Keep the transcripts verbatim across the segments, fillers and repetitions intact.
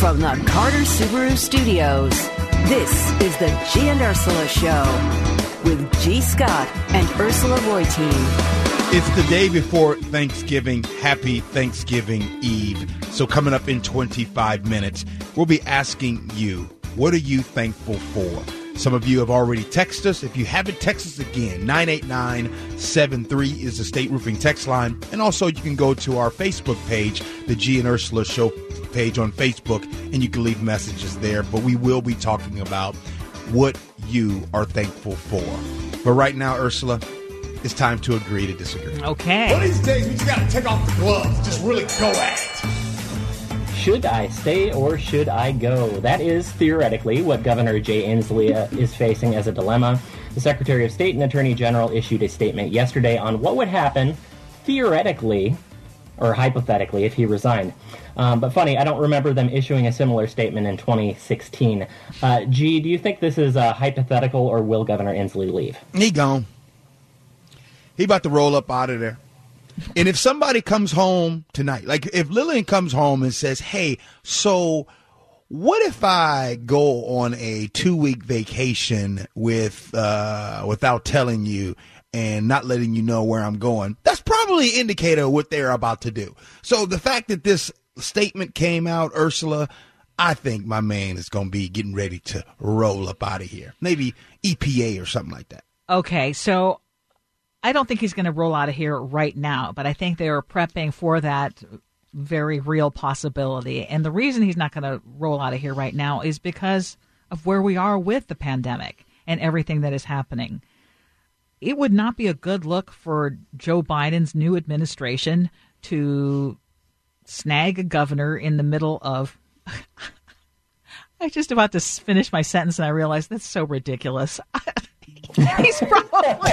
From the Carter Subaru Studios, this is the G and Ursula Show with G. Scott and Ursula Reutin. It's the day before Thanksgiving. Happy Thanksgiving Eve. So coming up in twenty-five minutes, we'll be asking you, what are you thankful for? Some of you have already texted us. If you haven't, text us again. nine eight nine seven three is the State Roofing text line. And also you can go to our Facebook page, the G and Ursula Show page on Facebook, and you can leave messages there. But we will be talking about what you are thankful for. But right now, Ursula, it's time to agree to disagree. Okay. One of these days, we just got to take off the gloves. Just really go at it. Should I stay or should I go? That is theoretically what Governor Jay Inslee is facing as a dilemma. The Secretary of State and Attorney General issued a statement yesterday on what would happen theoretically or hypothetically if he resigned. Um, but funny, I don't remember them issuing a similar statement in twenty sixteen. Uh, G, do you think this is a hypothetical, or will Governor Inslee leave? He gone. He about to roll up out of there. And if somebody comes home tonight, like if Lillian comes home and says, hey, so what if I go on a two-week vacation with uh, without telling you and not letting you know where I'm going, that's probably an indicator of what they're about to do. So the fact that this statement came out, Ursula, I think my man is going to be getting ready to roll up out of here. Maybe E P A or something like that. Okay, so I don't think he's going to roll out of here right now, but I think they are prepping for that very real possibility. And the reason he's not going to roll out of here right now is because of where we are with the pandemic and everything that is happening. It would not be a good look for Joe Biden's new administration to snag a governor in the middle of... I was just about to finish my sentence and I realized that's so ridiculous. He's probably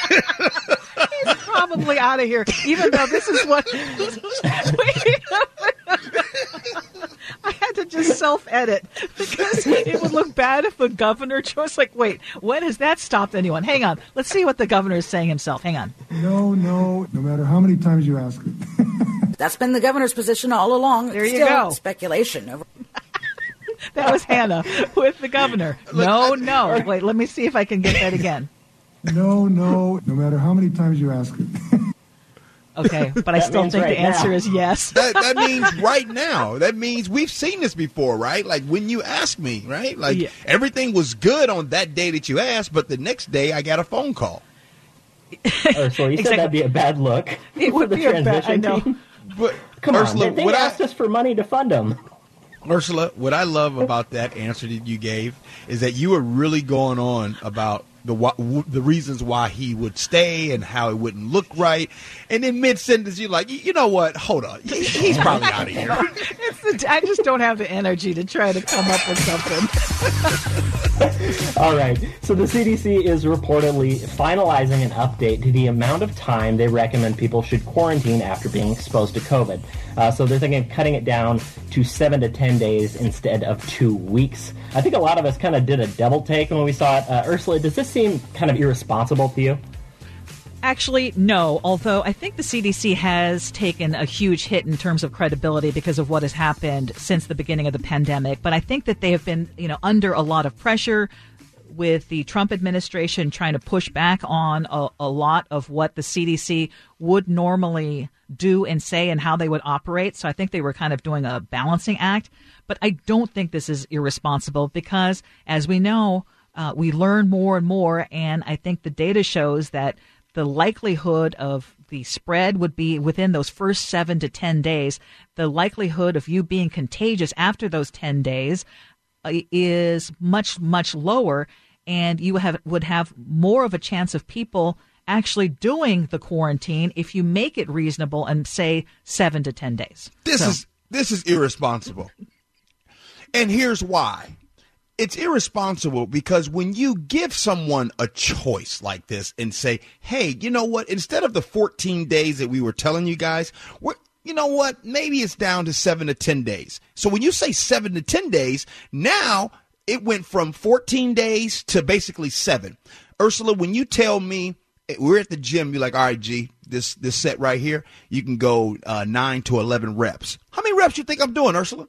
he's probably out of here, even though this is what I had to just self-edit because it would look bad if the governor was like, wait, when has that stopped anyone? Hang on. Let's see what the governor is saying himself. Hang on. No, no, no matter how many times you ask it. That's been the governor's position all along. There you Still go. Speculation over. That was Hannah with the governor. No, no. Wait, let me see if I can get that again. No, no, no matter how many times you ask it. Okay, but I That still means think right the answer now. is yes. That, that means right now. That means we've seen this before, right? Like when you asked me, right? Like Yeah. everything was good on that day that you asked, but the next day I got a phone call. Ursula, you said Exactly. that'd be a bad look It for would the be a bad- transition I know. team. But Come Ursula, on, they, they what asked I, us for money to fund them. Ursula, what I love about that answer that you gave is that you were really going on about the wh- w- the reasons why he would stay and how it wouldn't look right, and then mid sentence you're like, you know what? Hold on, He- he's probably out of here. It's the, I just don't have the energy to try to come up with something. All right, so the C D C is reportedly finalizing an update to the amount of time they recommend people should quarantine after being exposed to COVID. Uh, so they're thinking of cutting it down to seven to ten days instead of two weeks. I think a lot of us kind of did a double take when we saw it. Uh, Ursula, does this seem kind of irresponsible to you? Actually, no, although I think the C D C has taken a huge hit in terms of credibility because of what has happened since the beginning of the pandemic. But I think that they have been, you know, under a lot of pressure with the Trump administration trying to push back on a, a lot of what the C D C would normally do and say and how they would operate. So I think they were kind of doing a balancing act. But I don't think this is irresponsible because, as we know, uh, we learn more and more. And I think the data shows that the likelihood of the spread would be within those first seven to ten days. The likelihood of you being contagious after those ten days uh, is much, much lower. And you have would have more of a chance of people actually doing the quarantine if you make it reasonable and say seven to ten days. This So- is this is irresponsible. And here's why. It's irresponsible because when you give someone a choice like this and say, hey, you know what, instead of the fourteen days that we were telling you guys, we're, you know what, maybe it's down to seven to ten days. So when you say seven to ten days, now it went from fourteen days to basically seven. Ursula, when you tell me we're at the gym, you're like, all right, G, this this set right here, you can go uh, nine to eleven reps. How many reps you think I'm doing, Ursula?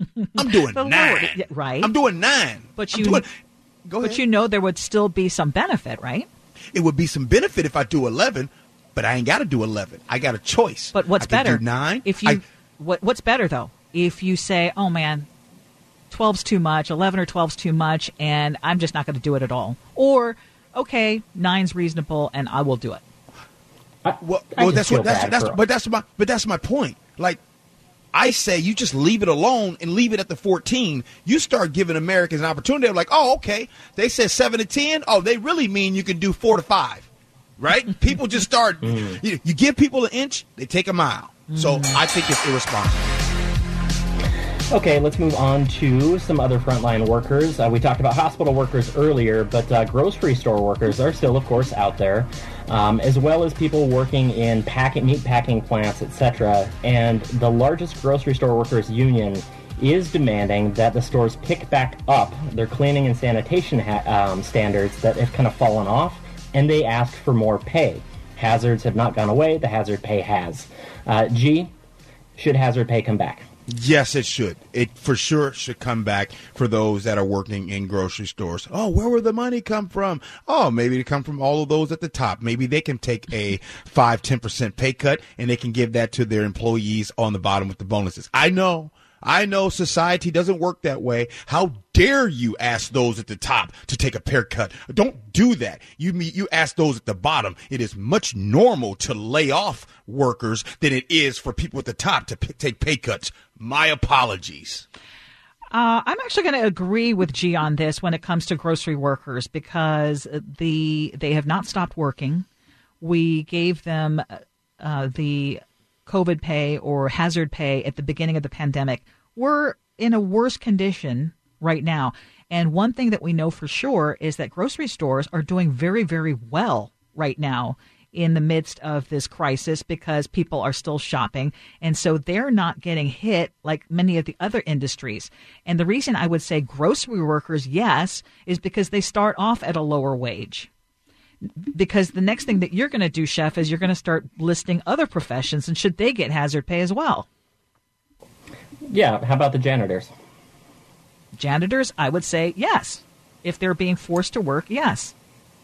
I'm doing The nine. lower- yeah, right. I'm doing nine. But I'm you, doing- go but ahead. you know there would still be some benefit, right? It would be some benefit if I do eleven, but I ain't got to do eleven. I got a choice. But what's I can better? Do nine. If you I, what what's better though? If you say, "Oh man, twelve's too much, eleven or twelve's too much, and I'm just not going to do it at all," or okay, nine's reasonable, and I will do it. I, well, I well just that's feel what that's, bad that's for- but that's my but that's my point. Like, I say you just leave it alone and leave it at the fourteen. You start giving Americans an opportunity. They're like, oh, okay. They said seven to ten. Oh, they really mean you can do four to five, right? People just start. Mm. you, you give people an inch, they take a mile. So I think it's irresponsible. Okay, let's move on to some other frontline workers. Uh, we talked about hospital workers earlier, but uh, grocery store workers are still, of course, out there, um, as well as people working in packing, meat packing plants, et cetera. And the largest grocery store workers union is demanding that the stores pick back up their cleaning and sanitation ha- um, standards that have kind of fallen off, and they ask for more pay. Hazards have not gone away. The hazard pay has. Uh, G, should hazard pay come back? Yes, it should. It for sure should come back for those that are working in grocery stores. Oh, where will the money come from? Oh, maybe it come from all of those at the top. Maybe they can take a five, ten percent pay cut and they can give that to their employees on the bottom with the bonuses. I know. I know society doesn't work that way. How dare you ask those at the top to take a pay cut? Don't do that. You you ask those at the bottom. It is much normal to lay off workers than it is for people at the top to p- take pay cuts. My apologies. Uh, I'm actually going to agree with G on this when it comes to grocery workers because the they have not stopped working. We gave them uh, the COVID pay or hazard pay at the beginning of the pandemic. We're in a worse condition right now. And one thing that we know for sure is that grocery stores are doing very, very well right now in the midst of this crisis because people are still shopping. And so they're not getting hit like many of the other industries. And the reason I would say grocery workers, yes, is because they start off at a lower wage. Because the next thing that you're going to do, Chef, is you're going to start listing other professions, and should they get hazard pay as well? Yeah, how about the janitors? Janitors, I would say yes. If they're being forced to work, yes.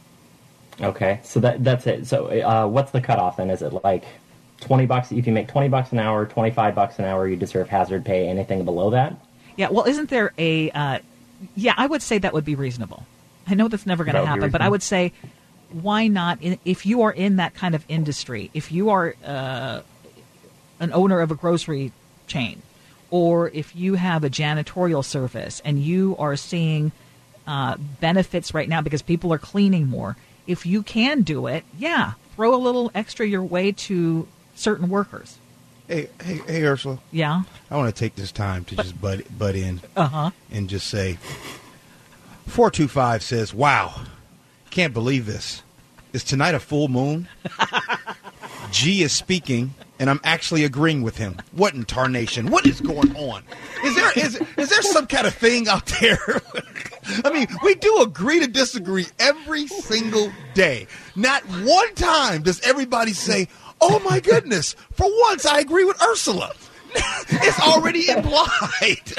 Okay, so that that's it. So uh, what's the cutoff then? Is it like twenty bucks? If you make twenty bucks an hour, twenty-five bucks an hour, you deserve hazard pay. Anything below that? Yeah, well, isn't there a... Uh, yeah, I would say that would be reasonable. I know that's never going to happen, but I would say... Why not, if you are in that kind of industry, if you are uh, an owner of a grocery chain, or if you have a janitorial service and you are seeing uh, benefits right now because people are cleaning more, if you can do it, yeah, throw a little extra your way to certain workers. Hey, hey, hey, Ursula. Yeah? I want to take this time to but, just butt, butt in uh-huh. and just say, four two five says, wow. Can't believe this. Is tonight a full moon? G is speaking, and I'm actually agreeing with him. What in tarnation? What is going on? Is there is is there some kind of thing out there? I mean, we do agree to disagree every single day. Not one time does everybody say, oh, my goodness, for once I agree with Ursula. It's already implied.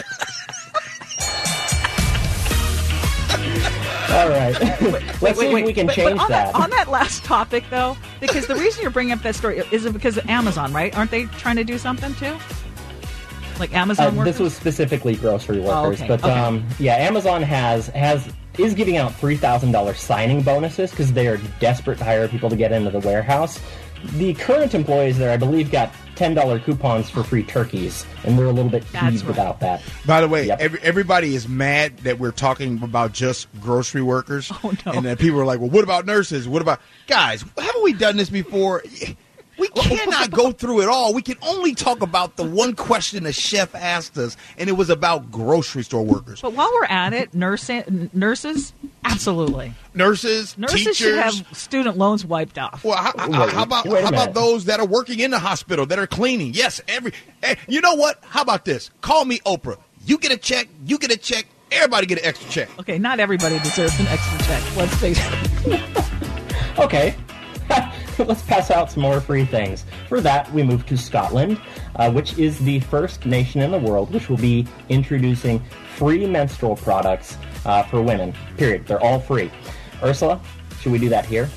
All right. Let's wait, see wait, if we can but, change but on that. that. On that last topic, though, because the reason you're bringing up that story is because of Amazon, right? Aren't they trying to do something, too? Like Amazon Uh, workers? this was specifically grocery workers, oh, okay. but okay. um, yeah, Amazon has has is giving out three thousand dollars signing bonuses because they are desperate to hire people to get into the warehouse. The current employees there, I believe, got ten dollars coupons for free turkeys, and they're a little bit peeved right. about that. By the way, Yep. every, everybody is mad that we're talking about just grocery workers. Oh, no. And then people are like, well, what about nurses? What about... Guys, haven't we done this before? We cannot go through it all. We can only talk about the one question the chef asked us, and it was about grocery store workers. But while we're at it, nursing, nurses, absolutely. Nurses, Nurses teachers. should have student loans wiped off. Well, how, Wait, how about wait a how about minute. those that are working in the hospital that are cleaning? Yes, every. eh, You know what? How about this? Call me Oprah. You get a check. You get a check. Everybody get an extra check. Okay, not everybody deserves an extra check. Let's face it. Okay. let's pass out some more free things. For that, we move to Scotland, uh, which is the first nation in the world which will be introducing free menstrual products uh, for women. Period. They're all free. Ursula, should we do that here?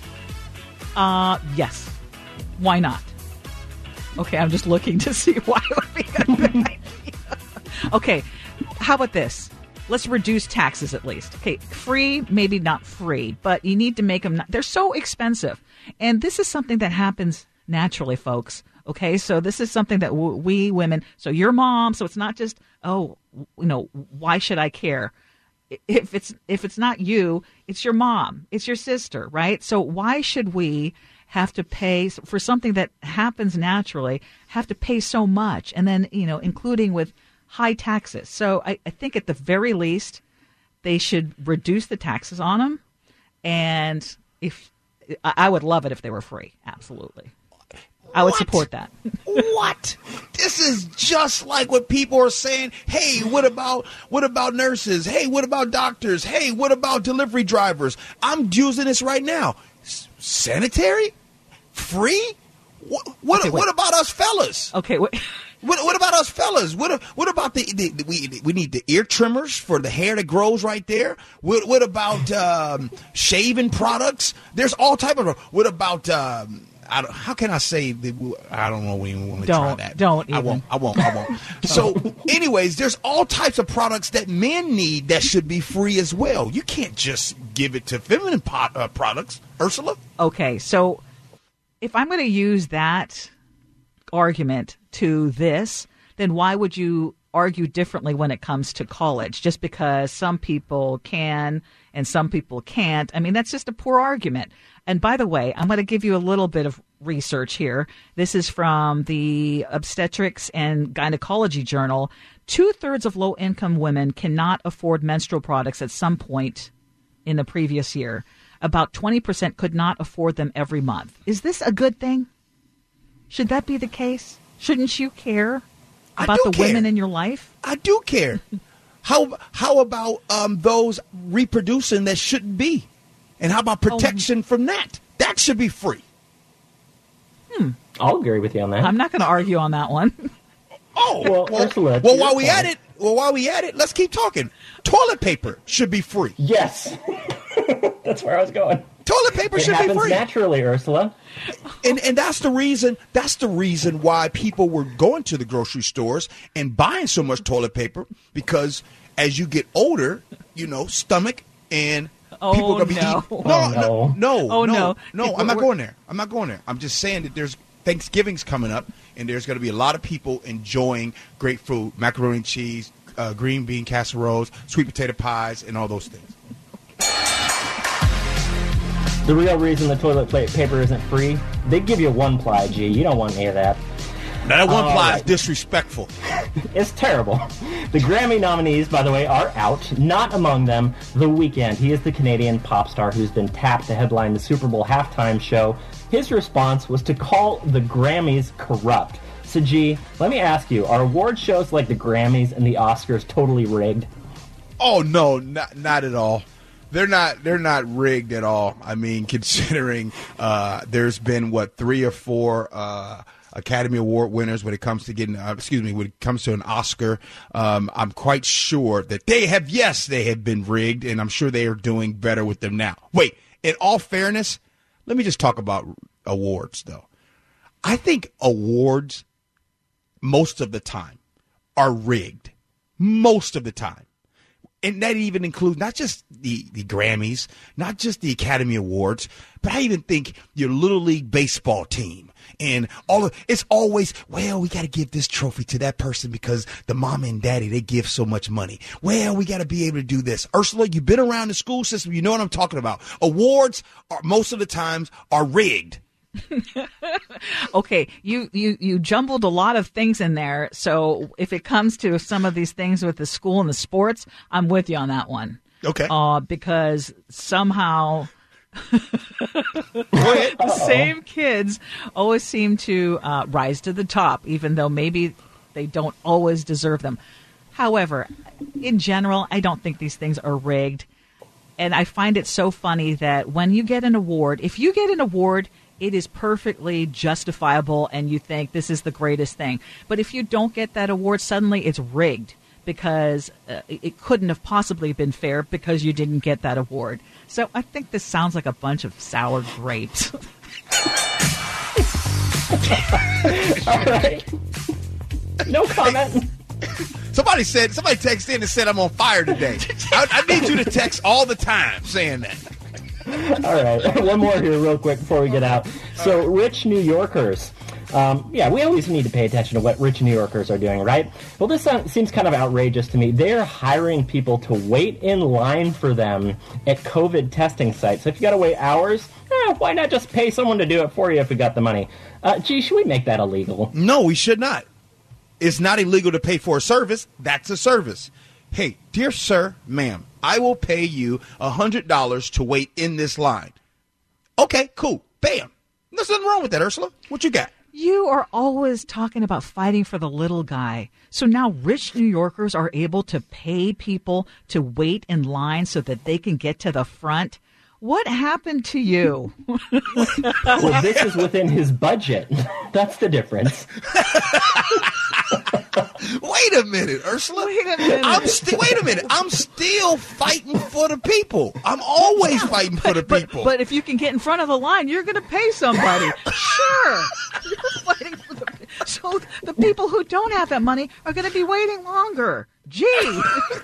Uh, yes. Why not? Okay, I'm just looking to see why it would be a good idea. Okay, how about this? Let's reduce taxes at least. Okay, free, maybe not free, but you need to make them, not, they're so expensive. And this is something that happens naturally, folks. Okay, so this is something that w- we women, so your mom, so it's not just, oh, you know, why should I care? If it's if it's not you, it's your mom, it's your sister, right? So why should we have to pay for something that happens naturally, have to pay so much, and then, you know, including with high taxes? So I, I think at the very least, they should reduce the taxes on them. And if I would love it if they were free. Absolutely. I would What? support that. What? This is just like what people are saying. Hey, what about what about nurses? Hey, what about doctors? Hey, what about delivery drivers? I'm using this right now. S- sanitary? Free? What what, Okay, wait. what about us fellas? Okay. Wait. What, what about us fellas? What what about the, the, the we we need the ear trimmers for the hair that grows right there? What what about um, shaving products? There's all type of. What about um, I don't, how can I say the, I don't know we even want to try Don't. that. Don't I even. won't. I won't. I won't. So, anyways, there's all types of products that men need that should be free as well. You can't just give it to feminine pot, uh, products, Ursula. Okay, so if I'm going to use that argument to this, then why would you argue differently when it comes to college? Just because some people can and some people can't. I mean, that's just a poor argument. And by the way, I'm going to give you a little bit of research here. This is from the Obstetrics and Gynecology Journal. Two-thirds of low-income women cannot afford menstrual products at some point in the previous year. About twenty percent could not afford them every month. Is this a good thing? Should that be the case? Shouldn't you care I about do the care. women in your life? I do care. How how about um, those reproducing that shouldn't be? And how about protection from that? That should be free. I'll agree with you on that. I'm not going to argue on that one. Oh, Well, well, Ursula, to well your while we point- at it, well, while we at it, let's keep talking. Toilet paper should be free. Yes. That's where I was going. Toilet paper It should be happens free. naturally, Ursula. And and that's the reason that's the reason why people were going to the grocery stores and buying so much toilet paper, because as you get older, you know, stomach and Oh, people are gonna be no. eating. Oh, No, no. no, no, Oh, no, no. no. I'm not going there. I'm not going there. I'm just saying that there's Thanksgiving's coming up, and there's going to be a lot of people enjoying great food, macaroni and cheese, uh, green bean casseroles, sweet potato pies, and all those things. The real reason the toilet plate paper isn't free, they give you one ply, G. You don't want any of that. Now that one All ply is right. disrespectful. It's terrible. The Grammy nominees, by the way, are out. Not among them, The Weeknd. He is the Canadian pop star who's been tapped to headline the Super Bowl halftime show. His response was to call the Grammys corrupt. So, G, let me ask you, are award shows like the Grammys and the Oscars totally rigged? Oh no, not not at all. They're not. They're not rigged at all. I mean, considering uh, there's been what three or four uh, Academy Award winners when it comes to getting. Uh, excuse me, when it comes to an Oscar, um, I'm quite sure that they have. Yes, they have been rigged, and I'm sure they are doing better with them now. Wait. In all fairness, let me just talk about awards, though. I think awards, most of the time, are rigged. Most of the time. And that even includes not just the, the Grammys, not just the Academy Awards, but I even think your Little League baseball team and all of it's always, well, we got to give this trophy to that person because the mom and daddy, they give so much money. Well, we got to be able to do this. Ursula, you've been around the school system. You know what I'm talking about. Awards are most of the times are rigged. Okay, you, you, you jumbled a lot of things in there. So if it comes to some of these things with the school and the sports, I'm with you on that one. Okay. Uh, because somehow Go ahead. the same kids always seem to uh, rise to the top, even though maybe they don't always deserve them. However, in general, I don't think these things are rigged. And I find it so funny that when you get an award, if you get an award, it is perfectly justifiable and you think this is the greatest thing. But if you don't get that award, suddenly it's rigged because uh, it couldn't have possibly been fair because you didn't get that award. So I think this sounds like a bunch of sour grapes. All right. No comment. Somebody said, somebody texted in and said I'm on fire today. I, I need you to text all the time saying that. All right. One more here real quick before we get out. So rich New Yorkers. Um, yeah, we always need to pay attention to what rich New Yorkers are doing, right? Well, this sounds, seems kind of outrageous to me. They're hiring people to wait in line for them at COVID testing sites. So if you got to wait hours, eh, why not just pay someone to do it for you if we got the money? Uh, gee, should we make that illegal? No, we should not. It's not illegal to pay for a service. That's a service. Hey, dear sir, ma'am, I will pay you one hundred dollars to wait in this line. Okay, cool. Bam. There's nothing wrong with that, Ursula. What you got? You are always talking about fighting for the little guy. So now rich New Yorkers are able to pay people to wait in line so that they can get to the front. What happened to you? Well, this is within his budget. That's the difference. Wait a minute, Ursula. Wait a minute. I'm st- wait a minute. I'm still fighting for the people. I'm always fighting for the people. But, but if you can get in front of the line, you're going to pay somebody. Sure. You're fighting for the So the people who don't have that money are going to be waiting longer. Gee.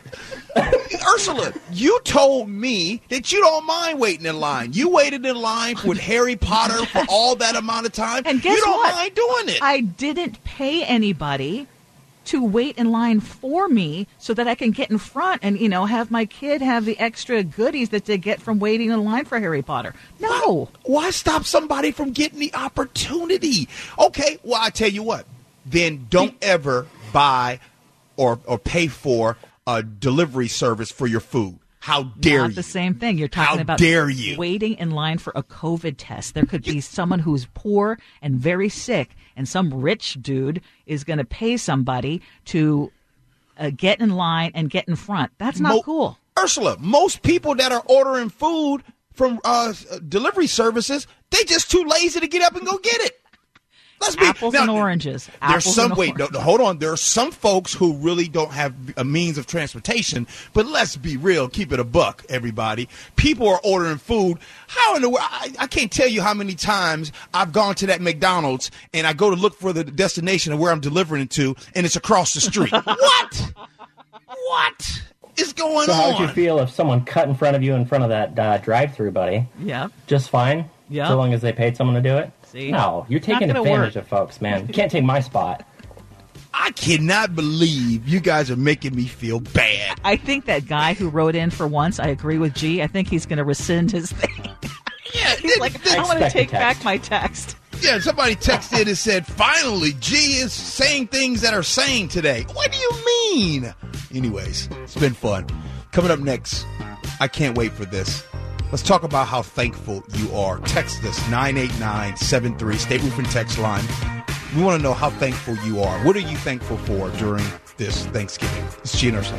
Ursula, you told me that you don't mind waiting in line. You waited in line with Harry Potter for all that amount of time. And guess you don't what? mind doing it. I didn't pay anybody to wait in line for me so that I can get in front and, you know, have my kid have the extra goodies that they get from waiting in line for Harry Potter. No. Why, why stop somebody from getting the opportunity? Okay, well, I tell you what. Then don't ever buy or or pay for a delivery service for your food. How dare Not you? the same thing. You're talking How about dare you? waiting in line for a COVID test. There could be someone who's poor and very sick, and some rich dude is going to pay somebody to uh, get in line and get in front. That's not Mo- cool. Ursula, most people that are ordering food from uh, delivery services, they just too lazy to get up and go get it. Let's be, Apples now, and oranges. There's Apples some and wait, no, no, hold on. There are some folks who really don't have a means of transportation. But let's be real, keep it a buck, everybody. People are ordering food. How in the world? I, I can't tell you how many times I've gone to that McDonald's and I go to look for the destination of where I'm delivering it to, and it's across the street. What? What is going so on? how would you feel if someone cut in front of you in front of that uh, drive-through, buddy? Yeah. Just fine. Yeah. So long as they paid someone to do it. See? No, you're taking Not gonna advantage work. of folks, man. You can't take my spot. I cannot believe you guys are making me feel bad. I think that guy who wrote in for once, I agree with G. I think he's going to rescind his thing. Yeah, He's like, I want to Expect a take text. back my text. Yeah, somebody texted and said, finally, G is saying things that are sane today. What do you mean? Anyways, it's been fun. Coming up next, I can't wait for this. Let's talk about how thankful you are. Text us, nine eight nine seven three, State Roof and Text line. We want to know how thankful you are. What are you thankful for during this Thanksgiving? It's G and Ursula.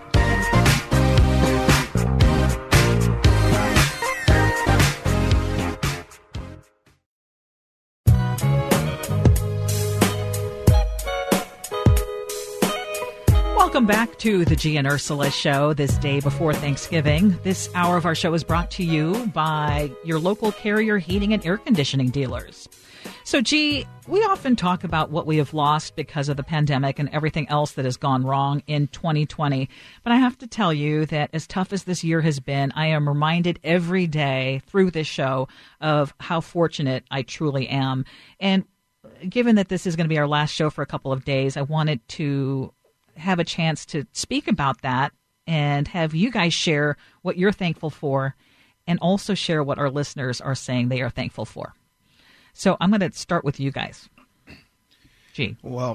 Welcome back to the G and Ursula Show this day before Thanksgiving. This hour of our show is brought to you by your local Carrier heating and air conditioning dealers. So, G, we often talk about what we have lost because of the pandemic and everything else that has gone wrong in twenty twenty. But I have to tell you that as tough as this year has been, I am reminded every day through this show of how fortunate I truly am. And given that this is going to be our last show for a couple of days, I wanted to have a chance to speak about that and have you guys share what you're thankful for and also share what our listeners are saying they are thankful for. So I'm going to start with you guys. Gee. Well,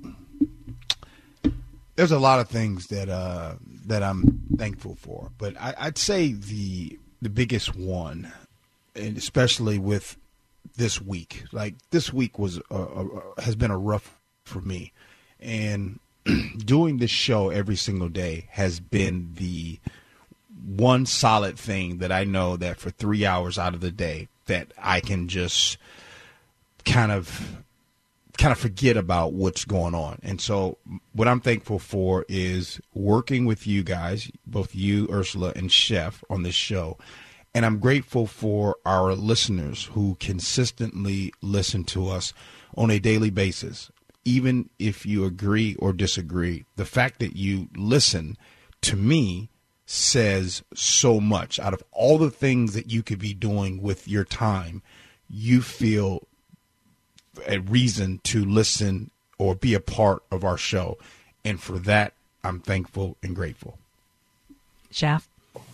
there's a lot of things that uh, that I'm thankful for, but I, I'd say the the biggest one, and especially with this week, like this week was a, a, has been a rough for me, and doing this show every single day has been the one solid thing that I know that for three hours out of the day that I can just kind of kind of forget about what's going on. And so what I'm thankful for is working with you guys, both you, Ursula, and Chef on this show. And I'm grateful for our listeners who consistently listen to us on a daily basis. Even if you agree or disagree, the fact that you listen to me says so much. Out of all the things that you could be doing with your time, you feel a reason to listen or be a part of our show. And for that, I'm thankful and grateful. Chef?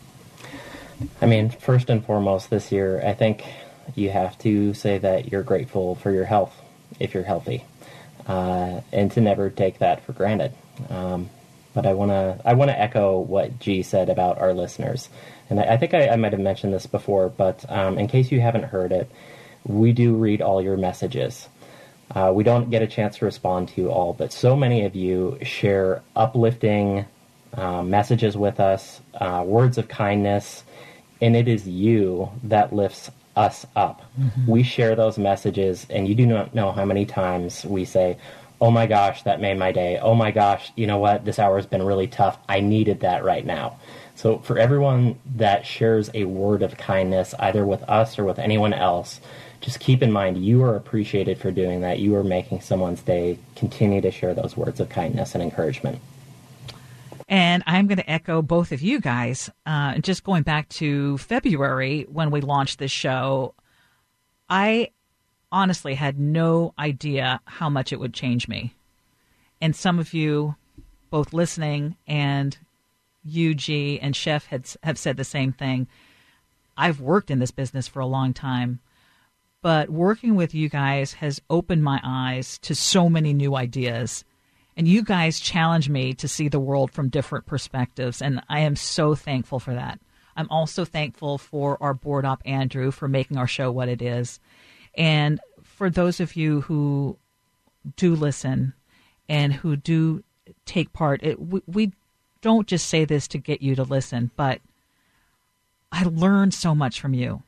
I mean, first and foremost this year, I think you have to say that you're grateful for your health, if you're healthy, uh, and to never take that for granted. Um, but I want to I want to echo what G said about our listeners. And I, I think I, I might have mentioned this before, but um, in case you haven't heard it, we do read all your messages. Uh, we don't get a chance to respond to you all, but so many of you share uplifting uh, messages with us, uh, words of kindness, and it is you that lifts us up. Mm-hmm. We share those messages, and you do not know how many times we say, oh my gosh, that made my day. Oh my gosh, you know what? This hour has been really tough. I needed that right now. So for everyone that shares a word of kindness, either with us or with anyone else, just keep in mind you are appreciated for doing that. You are making someone's day. Continue to share those words of kindness and encouragement. And I'm going to echo both of you guys. Uh, just going back to February when we launched this show, I honestly had no idea how much it would change me. And some of you, both listening and you, G, and Chef had, have said the same thing. I've worked in this business for a long time, but working with you guys has opened my eyes to so many new ideas. And you guys challenge me to see the world from different perspectives, and I am so thankful for that. I'm also thankful for our board op, Andrew, for making our show what it is. And for those of you who do listen and who do take part, it, we, we don't just say this to get you to listen, but I learned so much from you.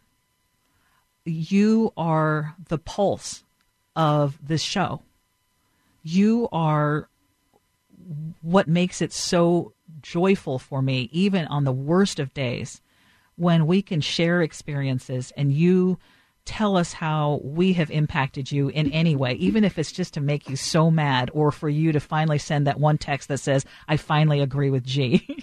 You are the pulse of this show. You are what makes it so joyful for me, even on the worst of days, when we can share experiences and you tell us how we have impacted you in any way, even if it's just to make you so mad or for you to finally send that one text that says, I finally agree with G.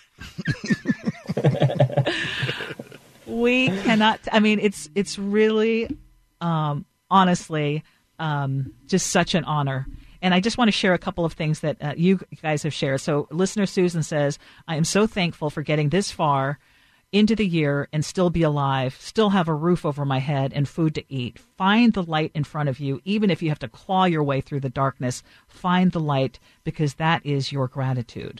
We cannot, I mean, it's, it's really, um, honestly, um, just such an honor. And I just want to share a couple of things that uh, you guys have shared. So listener Susan says, I am so thankful for getting this far into the year and still be alive, still have a roof over my head and food to eat. Find the light in front of you, even if you have to claw your way through the darkness. Find the light, because that is your gratitude.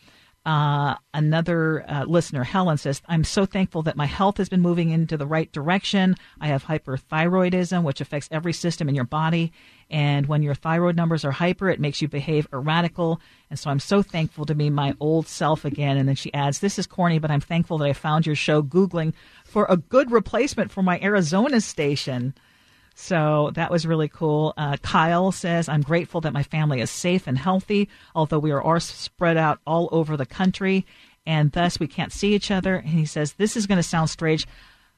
Uh, another uh, listener, Helen, says, I'm so thankful that my health has been moving into the right direction. I have hyperthyroidism, which affects every system in your body. And when your thyroid numbers are hyper, it makes you behave erratical. And so I'm so thankful to be my old self again. And then she adds, this is corny, but I'm thankful that I found your show Googling for a good replacement for my Arizona station. So that was really cool. Uh, Kyle says, I'm grateful that my family is safe and healthy, although we are all spread out all over the country, and thus we can't see each other. And he says, this is going to sound strange,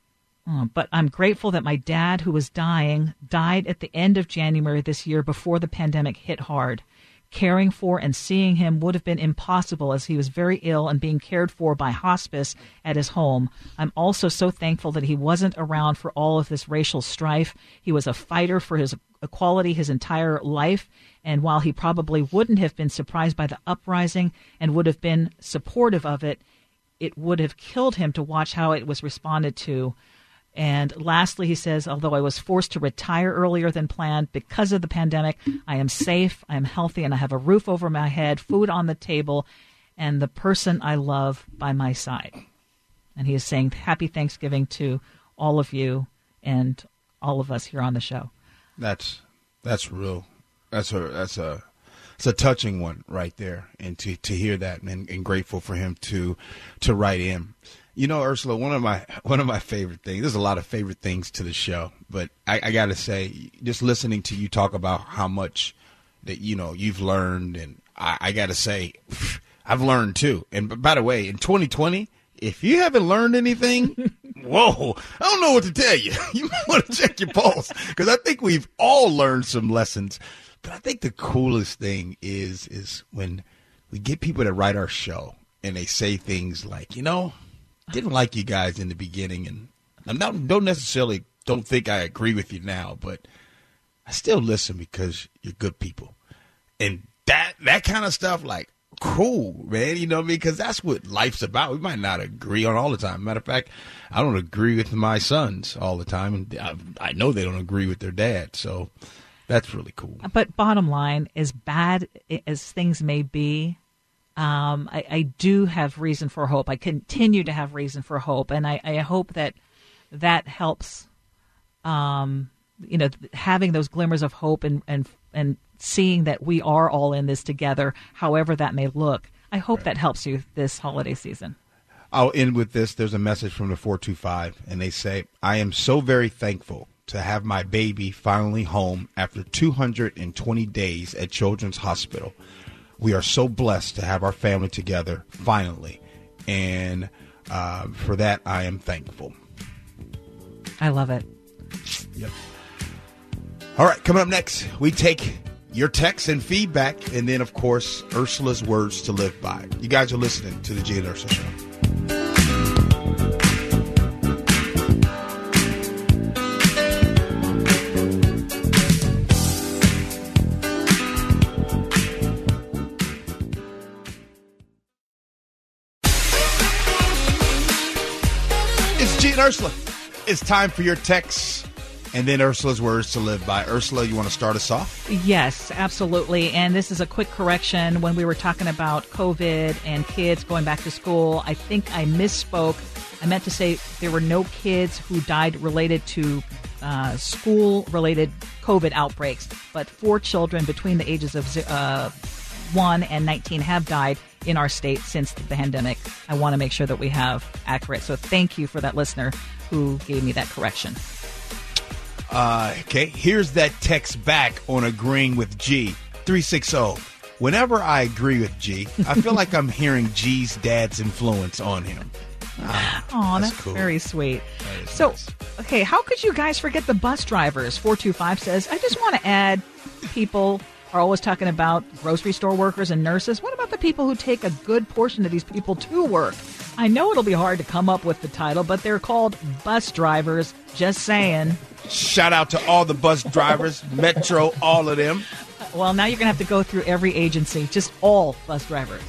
but I'm grateful that my dad, who was dying, died at the end of January this year before the pandemic hit hard. Caring for and seeing him would have been impossible, as he was very ill and being cared for by hospice at his home. I'm also so thankful that he wasn't around for all of this racial strife. He was a fighter for his equality his entire life, and while he probably wouldn't have been surprised by the uprising and would have been supportive of it, it would have killed him to watch how it was responded to. And lastly, he says, although I was forced to retire earlier than planned because of the pandemic, I am safe, I am healthy, and I have a roof over my head, food on the table, and the person I love by my side. And he is saying happy Thanksgiving to all of you and all of us here on the show. That's that's real. That's a that's a it's a touching one right there, and to, to hear that, and, and grateful for him to to write in. You know, Ursula, one of my one of my favorite things, there's a lot of favorite things to the show, but I, I got to say, just listening to you talk about how much that, you know, you've learned, and I, I got to say, I've learned too. And by the way, in twenty twenty, if you haven't learned anything, whoa, I don't know what to tell you. You might want to check your pulse, because I think we've all learned some lessons. But I think the coolest thing is is when we get people that write our show and they say things like, you know, didn't like you guys in the beginning, and I don't, don't necessarily don't think I agree with you now, but I still listen because you're good people. And that that kind of stuff, like, cool, man, you know what I mean? Because that's what life's about. We might not agree on all the time. Matter of fact, I don't agree with my sons all the time, and I, I know they don't agree with their dad, so that's really cool. But bottom line, as bad as things may be, Um, I, I do have reason for hope. I continue to have reason for hope, and I, I hope that that helps. Um, you know, having those glimmers of hope and and and seeing that we are all in this together, however that may look. I hope right. that helps you this holiday season. I'll end with this. There's a message from the four two five, and they say, "I am so very thankful to have my baby finally home after two hundred twenty days at Children's Hospital. We are so blessed to have our family together finally, and uh, for that, I am thankful." I love it. Yep. All right, coming up next, we take your texts and feedback, and then, of course, Ursula's words to live by. You guys are listening to the G and Ursula Show. Ursula, it's time for your texts and then Ursula's words to live by. Ursula, you want to start us off? Yes, absolutely. And this is a quick correction. When we were talking about COVID and kids going back to school, I think I misspoke. I meant to say there were no kids who died related to uh, school-related COVID outbreaks, but four children between the ages of uh, one and nineteen have died in our state since the pandemic. I want to make sure that we have accurate. So thank you for that listener who gave me that correction. Uh, okay, here's that text back on agreeing with G. three sixty. Whenever I agree with G, I feel like I'm hearing G's dad's influence on him. Oh, oh that's, that's cool. Very sweet. So, nice. Okay, how could you guys forget the bus drivers? four two five says, I just want to add people are always talking about grocery store workers and nurses. What about the people who take a good portion of these people to work? I know it'll be hard to come up with the title, but they're called bus drivers. Just saying. Shout out to all the bus drivers, Metro, all of them. Well, now you're going to have to go through every agency, just all bus drivers.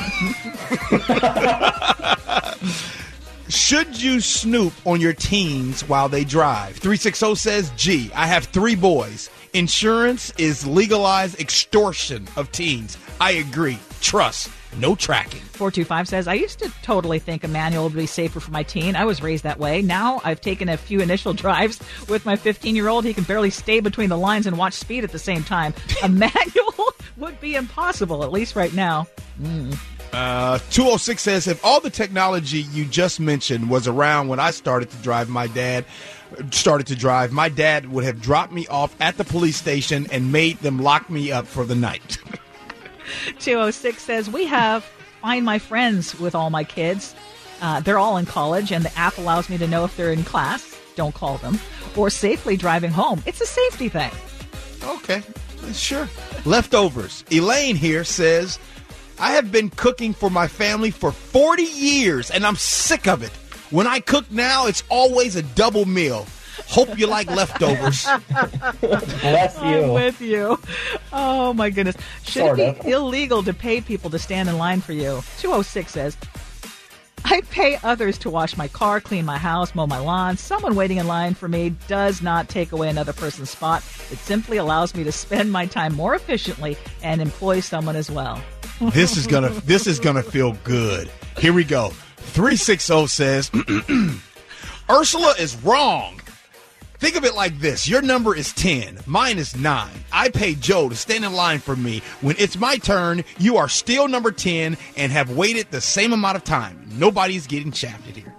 Should you snoop on your teens while they drive? three sixty says, G, I have three boys. Insurance is legalized extortion of teens. I agree. Trust. No tracking. four two five says, I used to totally think a manual would be safer for my teen. I was raised that way. Now I've taken a few initial drives with my fifteen-year-old. He can barely stay between the lines and watch speed at the same time. A manual would be impossible, at least right now. Mm. Uh, two oh six says, if all the technology you just mentioned was around when I started to drive, my dad started to drive, my dad would have dropped me off at the police station and made them lock me up for the night. two oh six says, we have Find My Friends with all my kids. Uh, they're all in college, and the app allows me to know if they're in class, don't call them, or safely driving home. It's a safety thing. Okay, sure. Leftovers. Elaine here says, I have been cooking for my family for forty years, and I'm sick of it. When I cook now, it's always a double meal. Hope you like leftovers. Bless you. I'm with you. Oh, my goodness. Should sort it be of. illegal to pay people to stand in line for you? two oh six says, I pay others to wash my car, clean my house, mow my lawn. Someone waiting in line for me does not take away another person's spot. It simply allows me to spend my time more efficiently and employ someone as well. This is gonna this is gonna feel good. Here we go. three sixty says, Ursula is wrong. Think of it like this. Your number is ten. Mine is nine. I pay Joe to stand in line for me. When it's my turn, you are still number ten and have waited the same amount of time. Nobody's getting shafted here.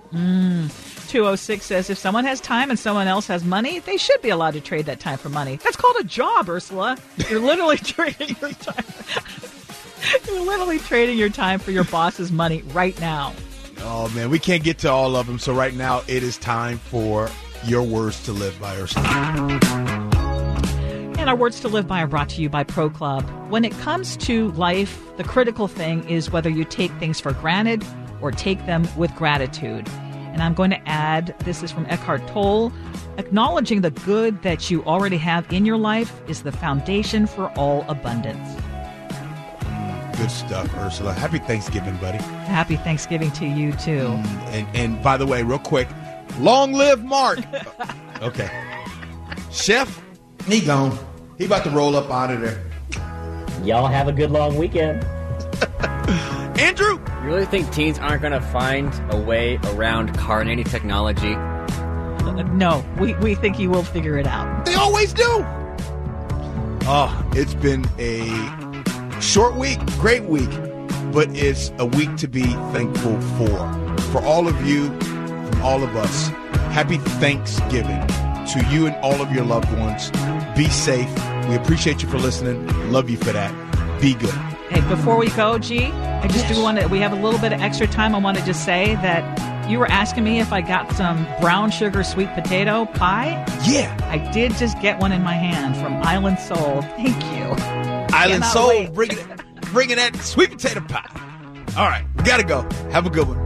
Mm. two oh six says if someone has time and someone else has money, they should be allowed to trade that time for money. That's called a job, Ursula. You're literally trading your time. You're literally trading your time for your boss's money right now. Oh, man, we can't get to all of them. So right now it is time for Your Words to Live by Ursula. And our Words to Live by are brought to you by Pro Club. When it comes to life, the critical thing is whether you take things for granted or take them with gratitude. And I'm going to add, this is from Eckhart Tolle, acknowledging the good that you already have in your life is the foundation for all abundance. Good stuff, Ursula. Happy Thanksgiving, buddy. Happy Thanksgiving to you, too. Mm, and, and by the way, real quick, long live Mark. Okay. Chef, he gone. He about to roll up out of there. Y'all have a good long weekend. Andrew? You really think teens aren't going to find a way around car nanny technology? Uh, no, we, we think you will figure it out. They always do. Oh, it's been a short week, great week, but it's a week to be thankful for. For all of you, from all of us, happy Thanksgiving to you and all of your loved ones. Be safe. We appreciate you for listening. Love you for that. Be good. Hey, before we go, G, I just yes. do want to, we have a little bit of extra time. I want to just say that you were asking me if I got some brown sugar sweet potato pie. Yeah. I did just get one in my hand from Island Soul. Thank you. Island Soul, bringing, bringing that sweet potato pie. All right, we got to go. Have a good one.